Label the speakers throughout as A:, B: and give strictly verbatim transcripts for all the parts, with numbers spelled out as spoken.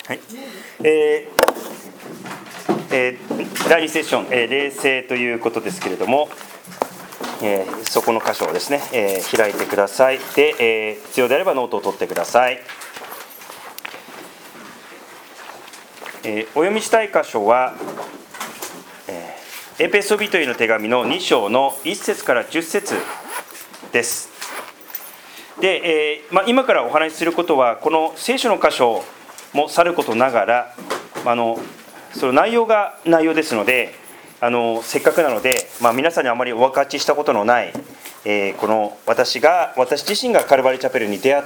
A: はい、えーえー、だいにセッション、えー、霊性ということですけれども、えー、そこの箇所をですね、えー、開いてください。で、えー、必要であればノートを取ってください。えー、お読みしたい箇所は、えー、エペソビトへの手紙のに章のいっ節からじゅっ節です。で、えーまあ、今からお話しすることはこの聖書の箇所もさることながら、あのその内容が内容ですので、あのせっかくなので、まあ、皆さんにあまりお分かちしたことのない、えー、この私が私自身がカルバリーチャペルに出会って、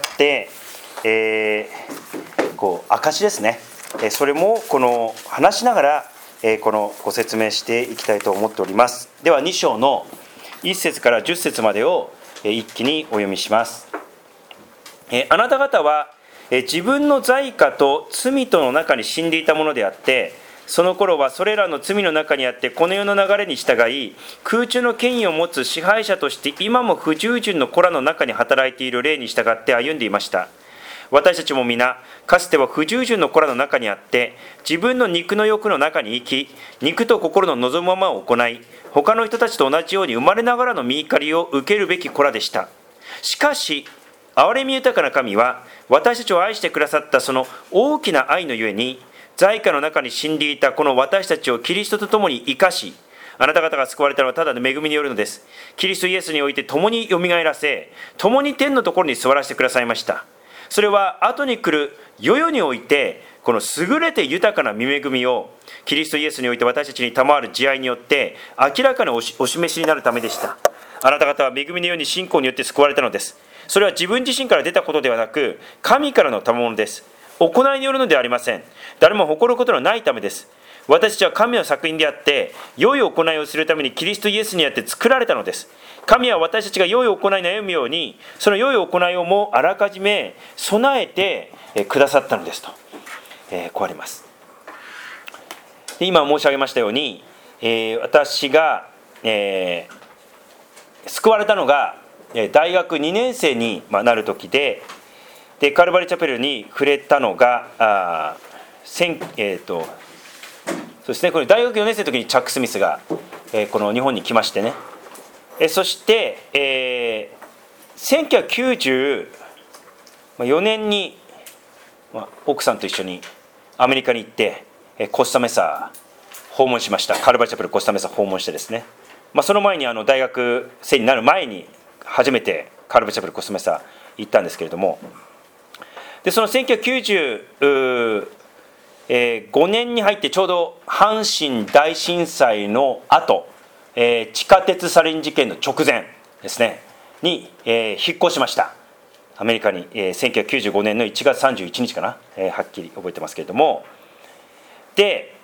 A: えー、こう証ですね、えー、それもこの話しながら、えー、このご説明していきたいと思っております。ではに章のいっ節からじゅっ節までを、えー、一気にお読みします。えー、あなた方は、えー、自分の罪過と罪との中に死んでいたものであって、その頃はそれらの罪の中にあってこの世の流れに従い、空中の権威を持つ支配者として今も不従順の子らの中に働いている霊に従って歩んでいました。私たちも皆かつては不従順の子らの中にあって、自分の肉の欲の中に生き、肉と心の望むままを行い、他の人たちと同じように生まれながらの身怒りを受けるべき子らでした。しかし憐れみ豊かな神は私たちを愛してくださったその大きな愛のゆえに、罪過の中に死んでいたこの私たちをキリストと共に生かし、あなた方が救われたのはただの恵みによるのです。キリストイエスにおいて共によみがえらせ、共に天のところに座らせてくださいました。それは後に来る世々においてこの優れて豊かな御恵みをキリストイエスにおいて私たちに賜る慈愛によって明らかにお示しになるためでした。あなた方は恵みのように信仰によって救われたのです。それは自分自身から出たことではなく、神からの賜物です。行いによるのではありません。誰も誇ることのないためです。私たちは神の作品であって、良い行いをするためにキリストイエスにあって作られたのです。神は私たちが良い行いに歩むように、その良い行いをもあらかじめ備えてくださったのですと、えー、こうあります。で、今申し上げましたように、えー、私が、えー、救われたのが大学にねん生になる時で、でカルバリーチャペルに触れたのがあ、えー、とそうですね、これ大学よねん生の時にチャック・スミスが、えー、この日本に来ましてね、えそして、えー、せんきゅうひゃくきゅうじゅうよねんに、まあ、奥さんと一緒にアメリカに行って、えー、コスタメサ訪問しました。カルバリーチャペルコスタメサ訪問してですね、まあ、その前にあの大学生になる前に初めてカルバリーチャペルコスタメサ行ったんですけれども、でそのせんきゅうひゃくきゅうじゅうごねんに入ってちょうど阪神大震災の後、えー、地下鉄サリン事件の直前ですねに、えー、引っ越しました。アメリカに、えー、せんきゅうひゃくきゅうじゅうごねんのいちがつさんじゅういちにちかな、えー、はっきり覚えてますけれども、で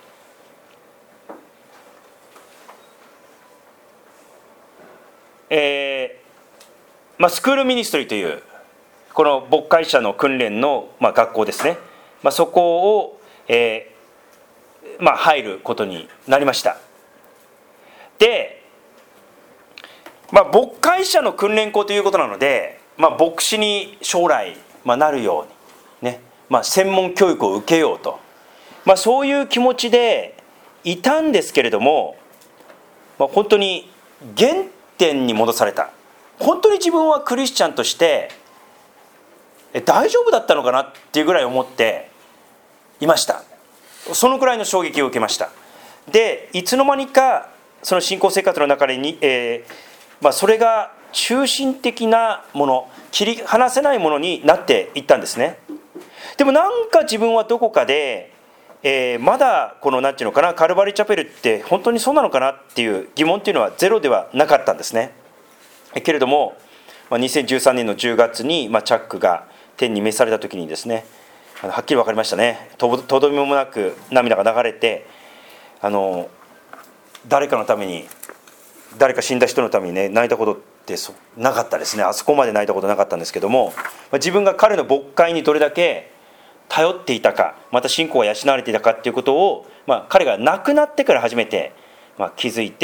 A: えーまあ、スクールミニストリーというこの牧会者の訓練の、まあ、学校ですね、まあ、そこを、えーまあ、入ることになりました。で、まあ、牧会者の訓練校ということなので、まあ、牧師に将来、まあ、なるように、ねまあ、専門教育を受けようと、まあ、そういう気持ちでいたんですけれども、まあ、本当に原点に戻された。本当に自分はクリスチャンとして大丈夫だったのかなっていうぐらい思っていました。そのくらいの衝撃を受けました。でいつの間にかその信仰生活の中でに、えーまあ、それが中心的なもの、切り離せないものになっていったんですね。でもなんか自分はどこかで、えー、まだこの何ていうのかな、カルバリーチャペルって本当にそうなのかなっていう疑問っていうのはゼロではなかったんですね。けれどもにせんじゅうさんねんのじゅうがつに、まあ、チャックが天に召された時にですね、はっきり分かりましたね。とどめもなく涙が流れて、あの誰かのために、誰か死んだ人のためにね泣いたことってそなかったですね。あそこまで泣いたことなかったんですけども、自分が彼の牧会にどれだけ頼っていたか、また信仰が養われていたかっていうことを、まあ、彼が亡くなってから初めて、まあ、気づいて、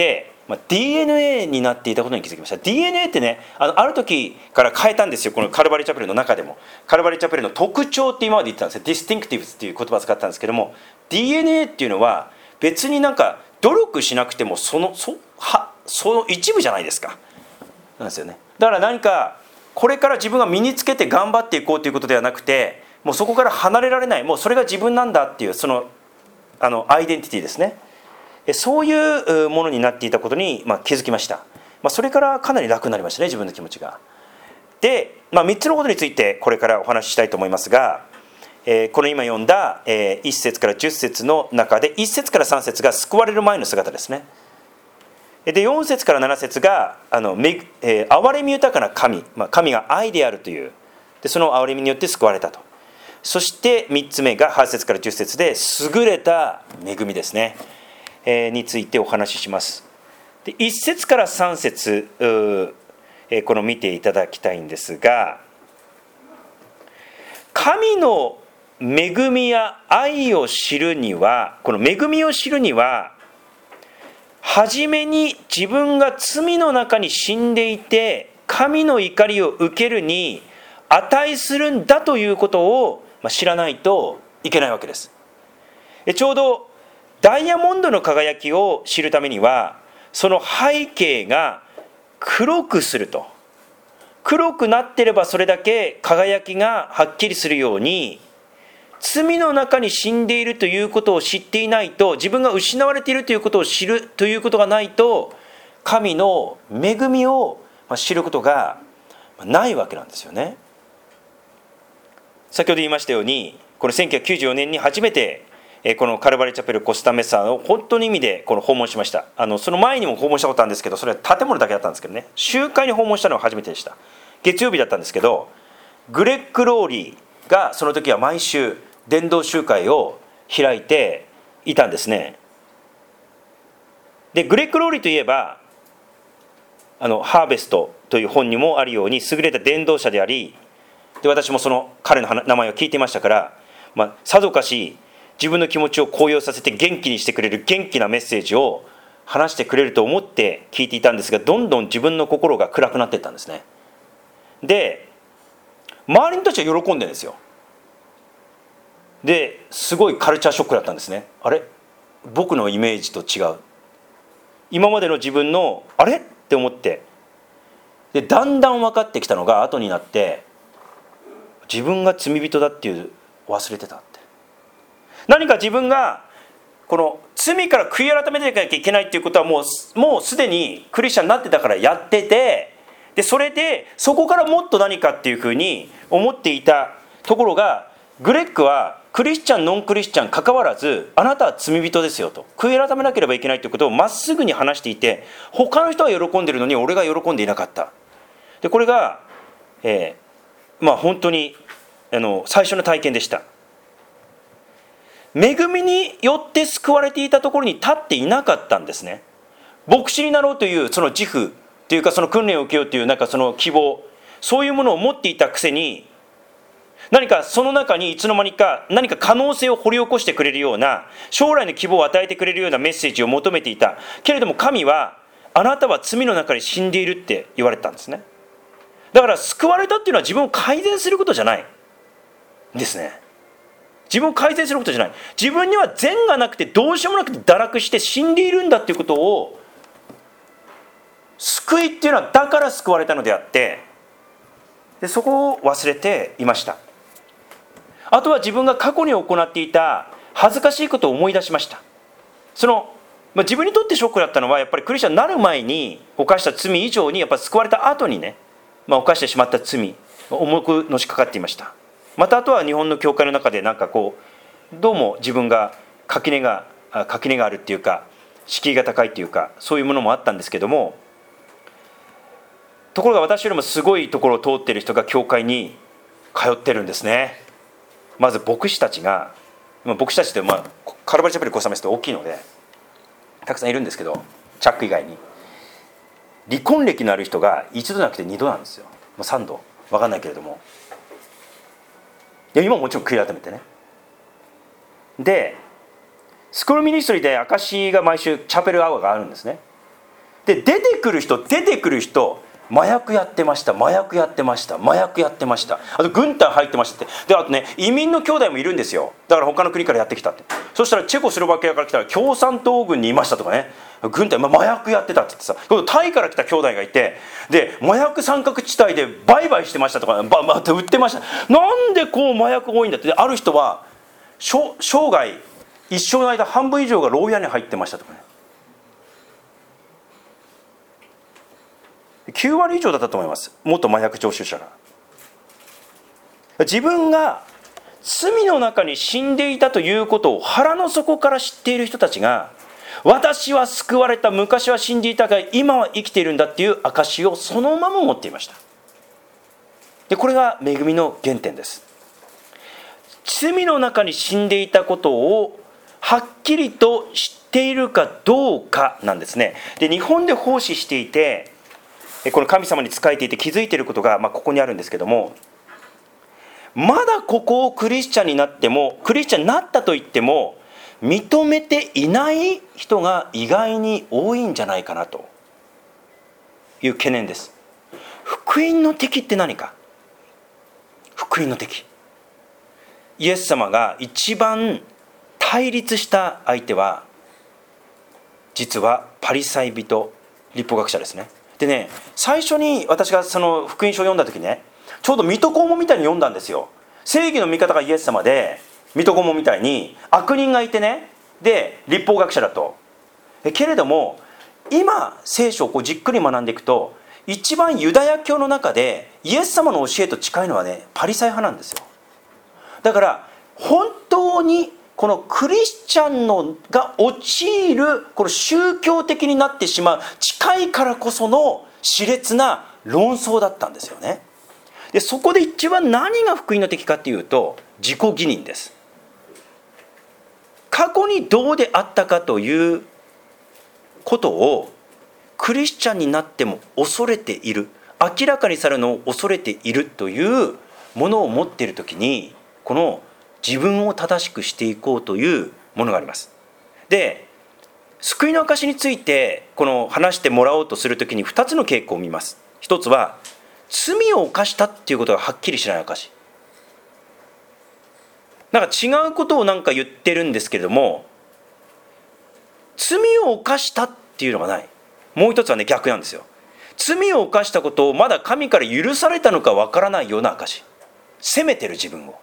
A: まあ、ディーエヌエー になっていたことに気づきました。 ディーエヌエー ってね、あのある時から変えたんですよ。このカルバリーチャペルの中でもカルバリーチャペルの特徴って今まで言ってたんですよ。ディスティンクティブっていう言葉を使ったんですけども、 ディーエヌエー っていうのは別になんか努力しなくてもそのそはその一部じゃないですか。なんですよね。だから何かこれから自分が身につけて頑張っていこうということではなくて、もうそこから離れられない、もうそれが自分なんだっていうそのあのアイデンティティですね。そういうものになっていたことに、まあ、気づきました。まあ、それからかなり楽になりましたね、自分の気持ちが。で、まあ、みっつのことについてこれからお話ししたいと思いますが、えー、この今読んだ、えー、いっ節からじゅっ節の中でいっ節からさん節が救われる前の姿ですね。でよん節からなな節があの、えー、憐れみ豊かな神、まあ、神が愛であるという、でその憐れみによって救われたと。そしてみっつめがはち節からじゅっ節で優れた恵みですね、えー、についてお話しします。でいっ節からさん節、えー、この見ていただきたいんですが、神の恵みや愛を知るには、この恵みを知るにははじめに自分が罪の中に死んでいて神の怒りを受けるに値するんだということを知らないといけないわけです。ちょうどダイヤモンドの輝きを知るためにはその背景が黒くすると、黒くなっていればそれだけ輝きがはっきりするように、罪の中に死んでいるということを知っていないと、自分が失われているということを知るということがないと、神の恵みを知ることがないわけなんですよね。先ほど言いましたように、これせんきゅうひゃくきゅうじゅうよねんに初めてこのカルバリーチャペルコスタメッサを本当の意味でこの訪問しました。あのその前にも訪問したことあるんですけど、それは建物だけだったんですけどね、集会に訪問したのが初めてでした。月曜日だったんですけど、グレッグ・ローリーがその時は毎週伝道集会を開いていたんですね。でグレッグ・ローリーといえばあのハーベストという本にもあるように優れた伝道者であり、で私もその彼の名前を聞いていましたから、まあ、さぞかし自分の気持ちを高揚させて元気にしてくれる元気なメッセージを話してくれると思って聞いていたんですが、どんどん自分の心が暗くなっていったんですね。で周りの人たちは喜んでるんですよ。ですごいカルチャーショックだったんですね。あれ、僕のイメージと違う、今までの自分のあれって思って、でだんだん分かってきたのが後になって、自分が罪人だっていう忘れてたって、何か自分がこの罪から悔い改めていかなきゃいけないっていうことはもうもうすでにクリスチャンになってたからやってて、でそれでそこからもっと何かっていうふうに思っていたところが、グレッグはクリスチャンノンクリスチャン関わらず、あなたは罪人ですよと、悔い改めなければいけないということをまっすぐに話していて、他の人は喜んでるのに俺が喜んでいなかった。でこれが、えー、まあ本当にあの最初の体験でした。恵みによって救われていたところに立っていなかったんですね。牧師になろうというその自負というか、その訓練を受けようというなんかその希望、そういうものを持っていたくせに、何かその中にいつの間にか何か可能性を掘り起こしてくれるような、将来の希望を与えてくれるようなメッセージを求めていたけれども、神はあなたは罪の中に死んでいるって言われたんですね。だから救われたっていうのは自分を改善することじゃないですね。自分を改善することじゃない。自分には善がなくてどうしようもなくて堕落して死んでいるんだっていうことを、救いっていうのはだから救われたのであって、でそこを忘れていました。あとは自分が過去に行っていた恥ずかしいことを思い出しました。その、まあ、自分にとってショックだったのは、やっぱりクリスチャンになる前に犯した罪以上に、やっぱり救われた後にね、まあ、犯してしまった罪重くのしかかっていました。またあとは日本の教会の中でなんかこうどうも自分が垣根が垣根があるっていうか、敷居が高いっていうか、そういうものもあったんですけども、ところが私よりもすごいところを通っている人が教会に通ってるんですね。まず牧師たちが、牧師たちって、まあ、カルバリーチャペルコスタメスって大きいのでたくさんいるんですけど、チャック以外に離婚歴のある人が一度じゃなくて二度なんですよ。まあ、三度分かんないけれども、いや今ももちろん悔い改めてね。でスクールミニストリーで証が毎週チャペルアワーがあるんですね。 で出てくる人出てくる人麻薬やってました麻薬やってました麻薬やってました、あと軍隊入ってましたって。であとね移民の兄弟もいるんですよ。だから他の国からやってきたって。そしたらチェコスロバキアから来たら共産党軍にいましたとかね、軍隊、まあ、麻薬やってたって言ってさ、タイから来た兄弟がいて、で麻薬三角地帯で売買してましたとか、ばまた売ってました。なんでこう麻薬多いんだって。である人は生涯一生の間半分以上が牢屋に入ってましたとかね。きゅうわり以上だったと思います、元麻薬常習者が。自分が罪の中に死んでいたということを腹の底から知っている人たちが、私は救われた、昔は死んでいたが今は生きているんだっていう証をそのまま持っていました。でこれが恵みの原点です。罪の中に死んでいたことをはっきりと知っているかどうかなんですね。で日本で奉仕していて、この神様に仕えていて気づいていることが、まあ、ここにあるんですけども、まだここをクリスチャンになっても、クリスチャンになったといっても認めていない人が意外に多いんじゃないかなという懸念です。福音の敵って何か。福音の敵、イエス様が一番対立した相手は実はパリサイ人、律法学者ですね。でね、最初に私がその福音書を読んだ時ね、ちょうど水戸黄門みたいに読んだんですよ。正義の味方がイエス様で、水戸黄門みたいに悪人がいてね、で律法学者だと。けれども今聖書をこうじっくり学んでいくと、一番ユダヤ教の中でイエス様の教えと近いのはね、パリサイ派なんですよ。だから本当にこのクリスチャンのが陥るこの宗教的になってしまう、近いからこその熾烈な論争だったんですよね。でそこで一番何が福音の敵かっていうと、自己義認です。過去にどうであったかということをクリスチャンになっても恐れている、明らかにされるのを恐れているというものを持っているときに、この自分を正しくしていこうというものがあります。で救いの証についてこの話してもらおうとするときにふたつの傾向を見ます。一つは罪を犯したっていうことがはっきりしない証。なんか違うことをなんか言ってるんですけれども、罪を犯したっていうのがない。もう一つはね、逆なんですよ。罪を犯したことをまだ神から許されたのかわからないような証。責めてる自分を、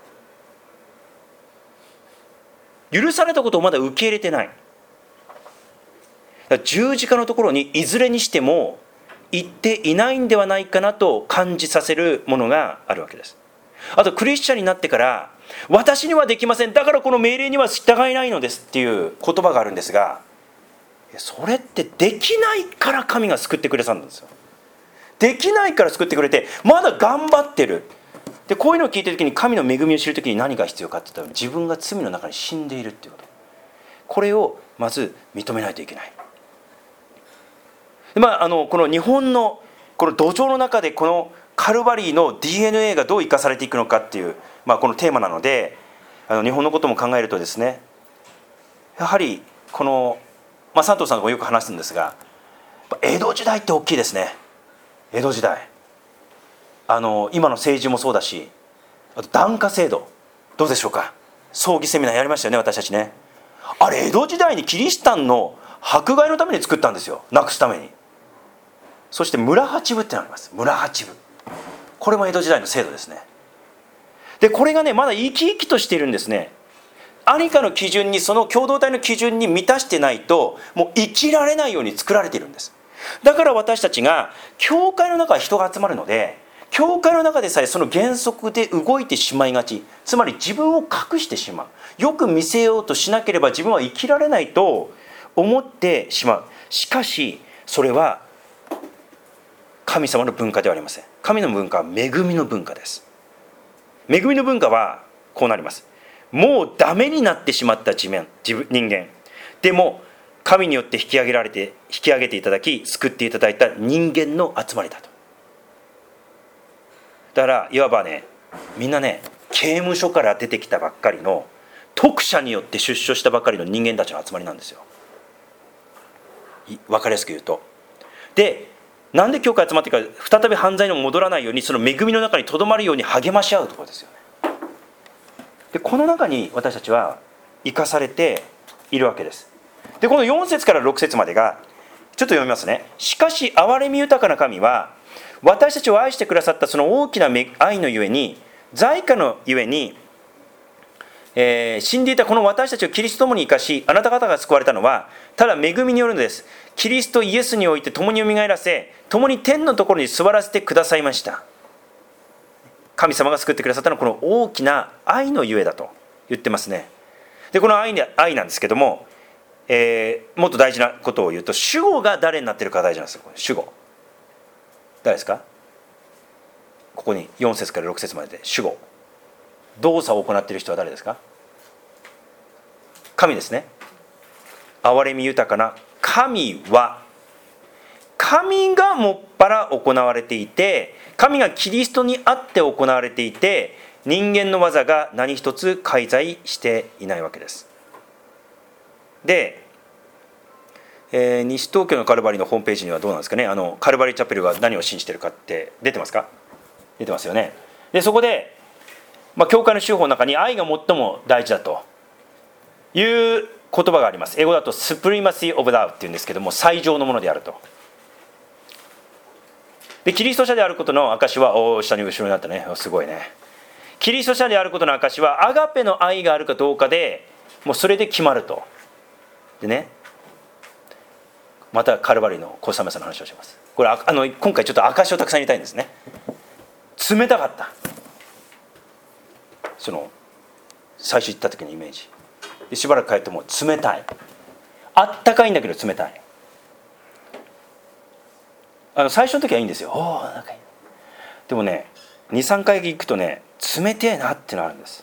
A: 許されたことをまだ受け入れてない。だから十字架のところにいずれにしても行っていないんではないかなと感じさせるものがあるわけです。あとクリスチャンになってから、私にはできません、だからこの命令には従えないのですっていう言葉があるんですが、それってできないから神が救ってくれたんですよ。できないから救ってくれて、まだ頑張ってる。でこういうのを聞いてるときに、神の恵みを知るときに何が必要かって言ったら、自分が罪の中に死んでいるっていうこと、これをまず認めないといけない。で、まあ、あのこの日本のこの土壌の中で、このカルバリーの ディーエヌエー がどう生かされていくのかっていう、まあ、このテーマなので、あの日本のことも考えるとですね、やはりこの、まあ、佐藤さんともよく話すんですが、江戸時代って大きいですね。江戸時代、あの今の政治もそうだし、あと檀家制度どうでしょうか。葬儀セミナーやりましたよね、私たちね。あれ江戸時代にキリシタンの迫害のために作ったんですよ、なくすために。そして村八部ってのがあります。村八部、これも江戸時代の制度ですね。でこれがね、まだ生き生きとしているんですね。何かの基準に、その共同体の基準に満たしてないと、もう生きられないように作られているんです。だから私たちが、教会の中は人が集まるので、教会の中でさえその原則で動いてしまいがち。つまり自分を隠してしまう、よく見せようとしなければ自分は生きられないと思ってしまう。しかしそれは神様の文化ではありません。神の文化は恵みの文化です。恵みの文化はこうなります。もうダメになってしまった地面、自分人間でも神によって引き上げられて引き上げていただき、救っていただいた人間の集まりだと。だからいわばね、みんなね、刑務所から出てきたばっかりの、特赦によって出所したばかりの人間たちの集まりなんですよ。分かりやすく言うと、 で、なんで教会集まってるか、再び犯罪に戻らないように、その恵みの中にとどまるように励まし合うところですよね。でこの中に私たちは生かされているわけです。でこのよん節からろく節までがちょっと読みますね。しかし憐れみ豊かな神は私たちを愛してくださったその大きな愛のゆえに、在家のゆえに、えー、死んでいたこの私たちをキリストと共に生かし、あなた方が救われたのはただ恵みによるのです。キリストイエスにおいて共によみがえらせ、共に天のところに座らせてくださいました。神様が救ってくださったのはこの大きな愛のゆえだと言ってますね。でこの 愛, 愛なんですけども、えー、もっと大事なことを言うと、主語が誰になっているか大事なんですよ。主語誰ですか？ここによん節からろく節までで主語、動作を行っている人は誰ですか？神ですね。憐れみ豊かな神は、神がもっぱら行われていて、神がキリストにあって行われていて、人間の技が何一つ介在していないわけです。で、えー、西東京のカルバリーのホームページにはどうなんですかね、あのカルバリーチャペルが何を信じているかって出てますか？出てますよね。でそこで、まあ、教会の手法の中に愛が最も大事だという言葉があります。英語だと Supremacy of Love っていうんですけども、最上のものであると。でキリスト者であることの証は、お下に後ろになったね、すごいね。キリスト者であることの証はアガペの愛があるかどうかで、もうそれで決まると。でね、またカルバリーの小雨さんの話をします。これあの今回ちょっと証をたくさん入れたいんですね。冷たかった、その最初行った時のイメージで、しばらく帰っても冷たい、あったかいんだけど冷たい。あの最初の時はいいんですよ。おー、仲いい。でもね にさんかい行くとね、冷てえなってなるんです。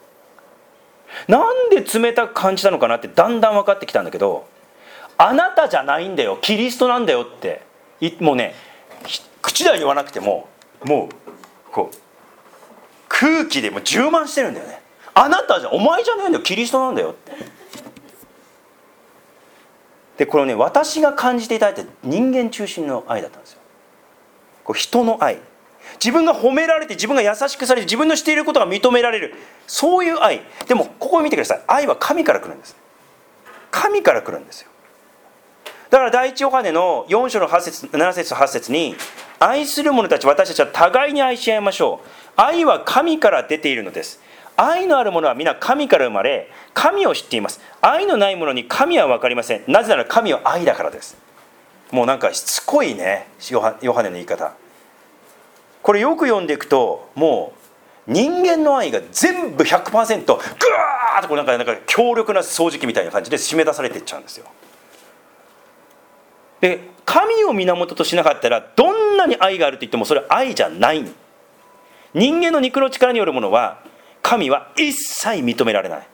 A: なんで冷たく感じたのかなってだんだん分かってきたんだけど、あなたじゃないんだよ、キリストなんだよって、もうね口では言わなくても、もうこう空気でも充満してるんだよね。あなたじゃ、お前じゃないんだよ、キリストなんだよって。でこれをね、私が感じていた愛って人間中心の愛だったんですよ。こう人の愛、自分が褒められて、自分が優しくされて、自分のしていることが認められる、そういう愛。でもここを見てください。愛は神から来るんです。神から来るんですよ。だから第一ヨハネのよん章のはち節なな節はち節に、愛する者たち私たちは互いに愛し合いましょう。愛は神から出ているのです。愛のある者は皆神から生まれ、神を知っています。愛のない者に神は分かりません。なぜなら神は愛だからです。もうなんかしつこいね、ヨハネの言い方。これよく読んでいくと、もう人間の愛が全部 ひゃくパーセント グワーッとこうなんかなんか強力な掃除機みたいな感じで締め出されていっちゃうんですよ。で神を源としなかったら、どんなに愛があると言ってもそれは愛じゃない。人間の肉の力によるものは神は一切認められない。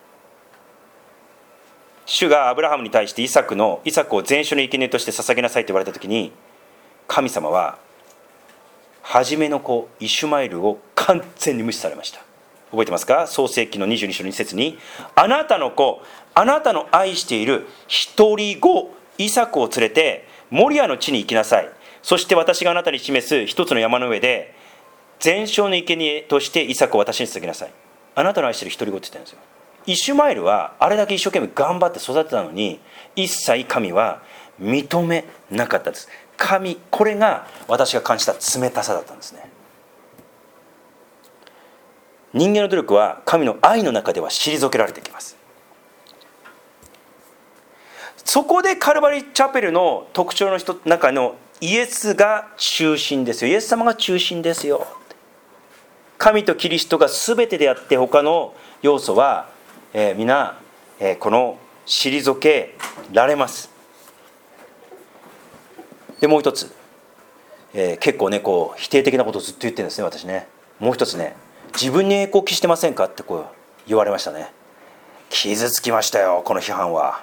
A: 主がアブラハムに対してイサクのイサクを全焼の生贄として捧げなさいと言われたときに、神様は初めの子イシュマエルを完全に無視されました。覚えてますか？創世記のにじゅうに章のに節に、あなたの子、あなたの愛している一人子イサクを連れてモリアの地に行きなさい。そして私があなたに示す一つの山の上で全焼の生贄としてイサクを私に捧げなさい。あなたの愛している一人子って言ってるんですよ。イシュマエルはあれだけ一生懸命頑張って育てたのに、一切神は認めなかったです。神、これが私が感じた冷たさだったんですね。人間の努力は神の愛の中では退けられてきます。そこでカルバリーチャペルの特徴の中のイエスが中心ですよ。イエス様が中心ですよ。神とキリストが全てであって、他の要素は、えー、皆、えー、この退けられます。でもう一つ、えー、結構ねこう否定的なことをずっと言ってるんですね、私ね。もう一つね、自分に栄光を期してませんかってこう言われましたね。傷つきましたよ、この批判は。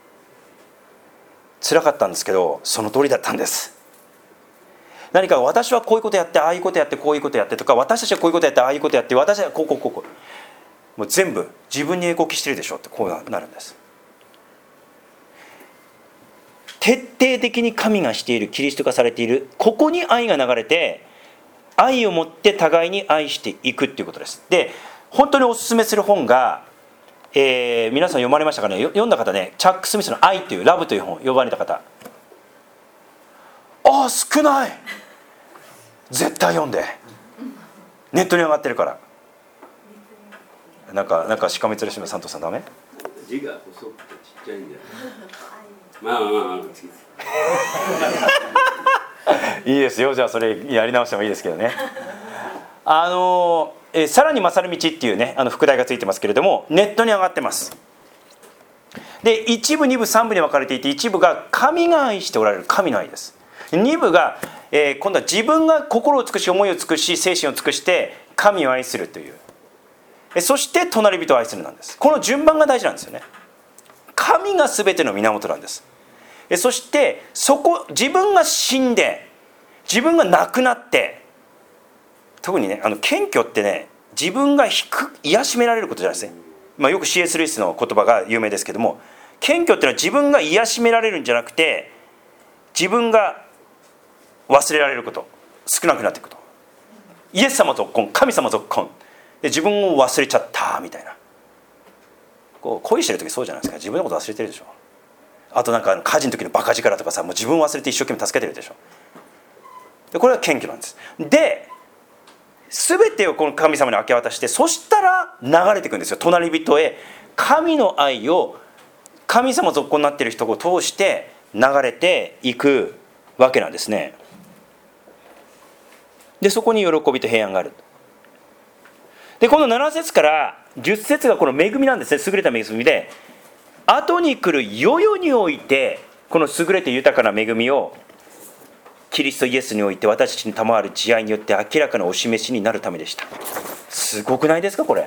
A: 辛かったんですけど、その通りだったんです。何か私はこういうことやって、ああいうことやって、こういうことやってとか、私たちはこういうことやって、ああいうことやって、私はこうこうこうこう、もう全部自分に栄光を期してるでしょってこうなるんです。 徹底的に神がしている、キリスト化されている、ここに愛が流れて、愛を持って互いに愛していくっていうことです。で、本当におすすめする本が、えー、皆さん読まれましたかね。読んだ方ね、チャック・スミスの愛という、ラブという本読まれた方。ああ少ない、絶対読んで、ネットに上がってるから。なんかなんかしかめつれしめサントさんダメ？
B: 字が細くてちっちゃいんだよ。まあまあまあ
A: いいですよ。じゃあそれやり直してもいいですけどね。あの、えー、さらに勝る道っていうね、あの副題がついてますけれども、ネットに上がってます。で、一部二部三部に分かれていて、一部が神が愛しておられる神の愛です。二部が、えー、今度は自分が心を尽くし思いを尽くし精神を尽くして神を愛するという、えそして隣人を愛するなんです。この順番が大事なんですよね。神が全ての源なんです。えそしてそこ、自分が死んで自分が亡くなって、特にね、あの謙虚ってね、自分が癒しめられることじゃないですね。まあ、よく シーエス ルイスの言葉が有名ですけども、謙虚っていうのは自分が癒しめられるんじゃなくて、自分が忘れられること、少なくなっていくこと。イエス様続婚、神様続婚で、自分を忘れちゃったみたいな。こう恋してる時そうじゃないですか。自分のこと忘れてるでしょ。あとなんか火事の時のバカ力とかさ、もう自分を忘れて一生懸命助けてるでしょ。でこれは謙虚なんです。で、全てをこの神様に明け渡して、そしたら流れていくんですよ。隣人へ神の愛を、神様続行になっている人を通して流れていくわけなんですね。でそこに喜びと平安がある。でこのなな節からじゅっ節がこの恵みなんですね。優れた恵みで、後に来る世々においてこの優れて豊かな恵みをキリストイエスにおいて私たちに賜る慈愛によって明らかなお示しになるためでした。すごくないですかこれ。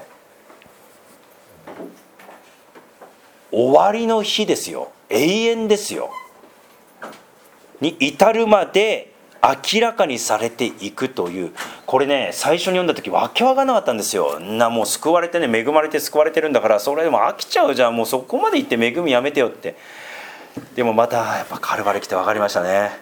A: 終わりの日ですよ。永遠ですよ。に至るまで明らかにされていくという、これね、最初に読んだ時わけわかんなかったんですよ。なもう救われてね、恵まれて救われてるんだから、それでも飽きちゃうじゃん、もうそこまで言って恵みやめてよって。でもまたやっぱカルバリ来て分かりましたね。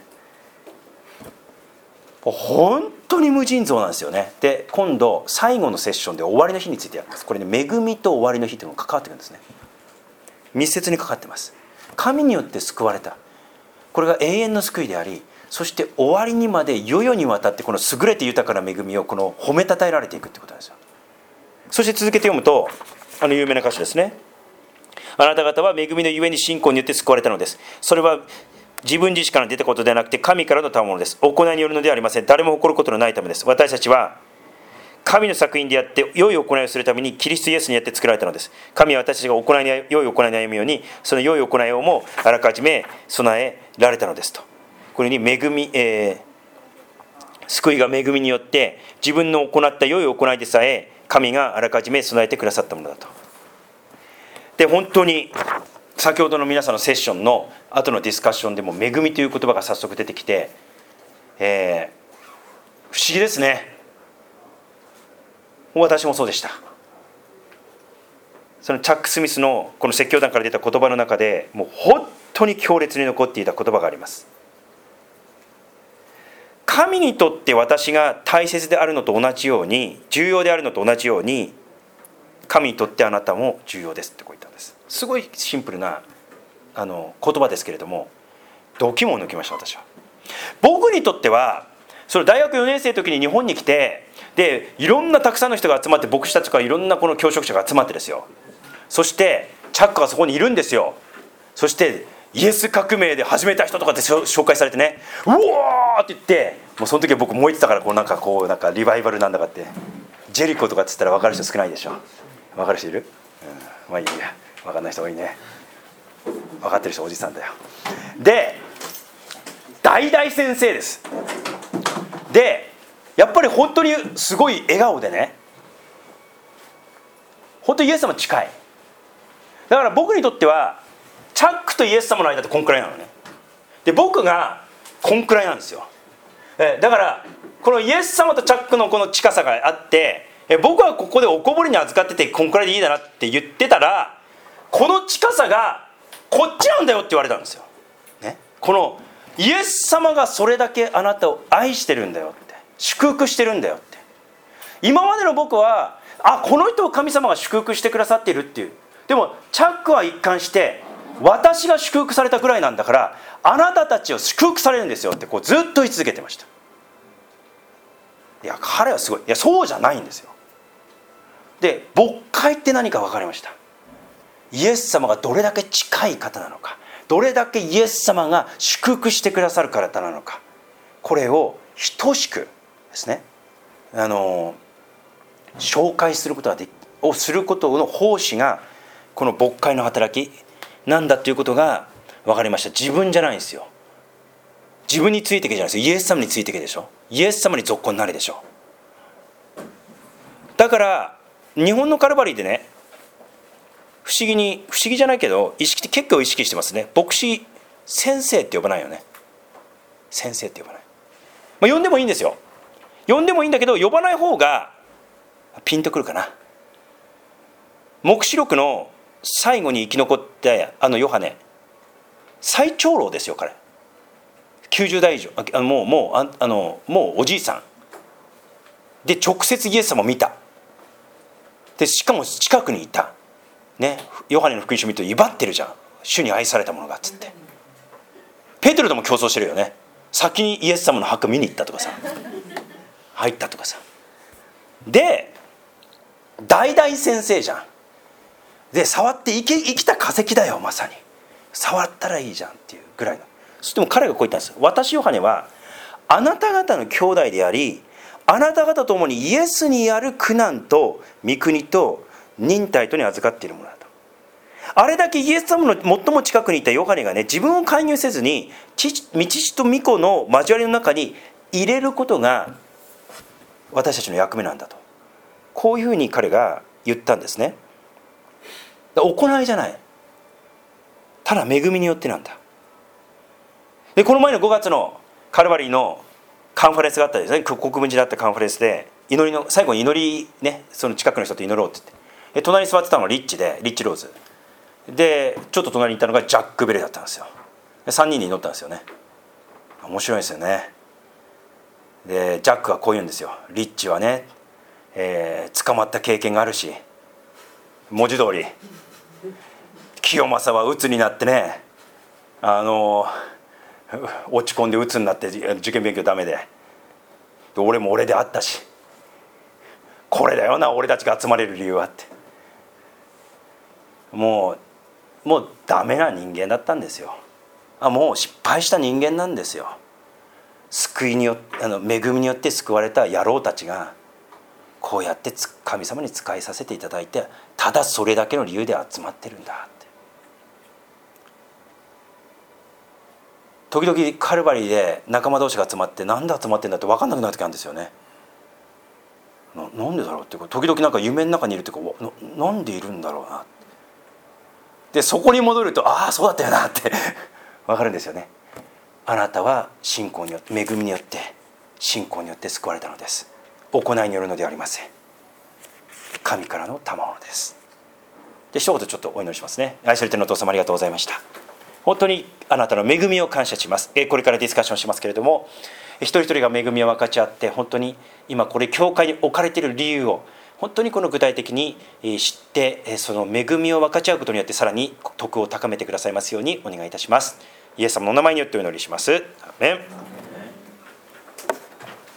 A: 本当に無尽蔵なんですよね。で今度最後のセッションで終わりの日についてやります。これね、恵みと終わりの日というのが関わってくるんですね。密接にかかってます。神によって救われた、これが永遠の救いであり、そして終わりにまで世々にわたってこの優れて豊かな恵みをこの褒めたたえられていくってことなんですよ。そして続けて読むと、あの有名な歌詞ですね。あなた方は恵みのゆえに信仰によって救われたのです。それは自分自身から出たことではなくて神からの賜物です。行いによるのではありません。誰も誇ることのないためです。私たちは神の作品であって良い行いをするためにキリストイエスによって作られたのです。神は私たちが行いに良い行いに歩むように、その良い行いをもあらかじめ備えられたのですと。これに恵み、えー、救いが恵みによって自分の行った良い行いでさえ神があらかじめ備えてくださったものだと。で本当に先ほどの皆さんのセッションの後のディスカッションでも恵みという言葉が早速出てきて、えー、不思議ですね。私もそうでした。そのチャック・スミスのこの説教団から出た言葉の中でもう本当に強烈に残っていた言葉があります。神にとって私が大切であるのと同じように、重要であるのと同じように、神にとってあなたも重要ですってこう言ったんです。すごいシンプルなあの言葉ですけれども、度肝を抜きました。私は僕にとっては、それ大学よねん生の時に日本に来て、でいろんなたくさんの人が集まって、牧師たちとかいろんなこの教職者が集まってですよ。そしてチャックがそこにいるんですよ。そしてイエス革命で始めた人とかって紹介されてね、うわーって言って、もうその時は僕燃えてたから、こうなんかこうなんかリバイバルなんだかって、ジェリコとかっつったら分かる人少ないでしょ。分かる人いる？うん、まあいいや、分かんない人多いね。分かってる人おじさんだよ。で大々先生です。でやっぱり本当にすごい笑顔でね、本当にイエス様近い。だから僕にとってはチャックとイエス様の間ってこんくらいなのね。で僕がこんくらいなんですよ。えだからこのイエス様とチャックのこの近さがあって、え僕はここでおこぼれに預かっててこんくらいでいいだなって言ってたら、この近さがこっちなんだよって言われたんですよ、ね、 このイエス様がそれだけあなたを愛してるんだよって、祝福してるんだよって。今までの僕はあこの人を神様が祝福してくださっているっていう、でもチャックは一貫して私が祝福されたぐらいなんだからあなたたちを祝福されるんですよってこうずっと言い続けてました。いや彼はすごい。いやそうじゃないんですよ。で牧会って何か分かりました。イエス様がどれだけ近い方なのか、どれだけイエス様が祝福してくださる方なのか、これを等しくですね、あの紹介することがでをすることの奉仕がこの牧会の働きなんだということが分かりました。自分じゃないんですよ。自分についてけじゃないですよ。イエス様についてけでしょ。イエス様に属魂になれでしょ。だから日本のカルバリーでね、不思議に不思議じゃないけど意識結構意識してますね。牧師先生って呼ばないよね。先生って呼ばない、まあ、呼んでもいいんですよ。呼んでもいいんだけど呼ばない方がピンとくるかな。黙示録の最後に生き残ってあのヨハネ、最長老ですよ彼。きゅうじゅう代以上、あもうもうああのもうおじいさんで直接イエス様を見た。でしかも近くにいたね。ヨハネの福音書見ると威張ってるじゃん。主に愛されたものがっつって。ペテロとも競争してるよね。先にイエス様の墓見に行ったとかさ、入ったとかさ。で大々先生じゃん。で触って生き、生きた化石だよ。まさに触ったらいいじゃんっていうぐらいの。そしても彼がこう言ったんです。私ヨハネはあなた方の兄弟であり、あなた方と共にイエスにある苦難と御国と忍耐とに預かっているものだと。あれだけイエス様の最も近くにいたヨハネがね、自分を介入せずに父御父と御子の交わりの中に入れることが私たちの役目なんだと、こういうふうに彼が言ったんですね。行いじゃない、ただ恵みによってなんだ。でこの前のごがつのカルバリーのカンファレンスがあったんですね。国分寺だったカンファレンスで祈りの最後に祈りね、その近くの人と祈ろうって言って、で隣に座ってたのがリッチでリッチローズで、ちょっと隣にいたのがジャック・ベレーだったんですよ。でさんにんで祈ったんですよね。面白いですよね。でジャックはこう言うんですよ。リッチはね、えー、捕まった経験があるし、文字通り清正は鬱になってね、あの落ち込んで鬱になって受験勉強ダメで、で俺も俺であったし、これだよな俺たちが集まれる理由はって、もうもうダメな人間だったんですよ。あもう失敗した人間なんですよ。救いによってあの恵みによって救われた野郎たちがこうやって神様に仕えさせていただいて、ただそれだけの理由で集まってるんだって。時々カルバリーで仲間同士が集まってなんで集まってんだって分かんなくなる時あるんですよね。 な, なんでだろうって時々なんか夢の中にいるっていうか な, なんでいるんだろうなって。でそこに戻るとああそうだったよなって分かるんですよね。あなたは信仰によって恵みによって信仰によって救われたのです。行いによるのではありません。神からの賜物です。で一言ちょっとお祈りしますね。愛されているのお父様ありがとうございました。本当にあなたの恵みを感謝します。これからディスカッションしますけれども、一人一人が恵みを分かち合って、本当に今これ教会に置かれている理由を本当にこの具体的に知って、その恵みを分かち合うことによってさらに徳を高めてくださいますようにお願いいたします。イエス様のお名前によってお祈りします。アーメン。